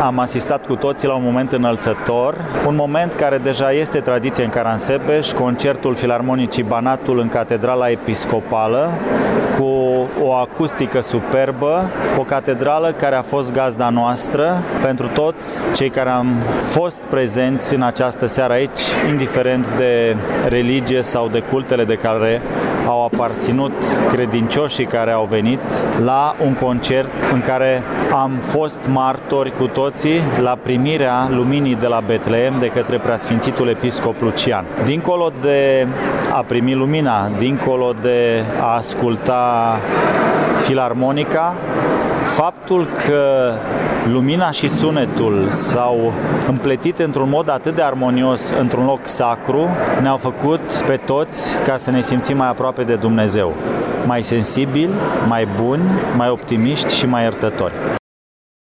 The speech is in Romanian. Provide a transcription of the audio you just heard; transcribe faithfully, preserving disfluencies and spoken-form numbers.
am asistat cu toții la un moment înălțător, un moment care deja este tradiție în Caransebeș, concertul Filarmonicii Banatul în Catedrala Episcopală, cu o acustică superbă, o catedrală care a fost gazda noastră pentru toți cei care am fost prezenți în această seară aici, indiferent de religie sau de cultele de care au aparținut credincioșii care au venit la un concert în care am fost martori cu toții la primirea luminii de la Betleem de către preasfințitul episcop Lucian. Dincolo de a primi lumina, dincolo de a asculta filarmonica, faptul că lumina și sunetul s-au împletit într-un mod atât de armonios într-un loc sacru ne-au făcut pe toți ca să ne simțim mai aproape de Dumnezeu, mai sensibili, mai buni, mai optimiști și mai iertători.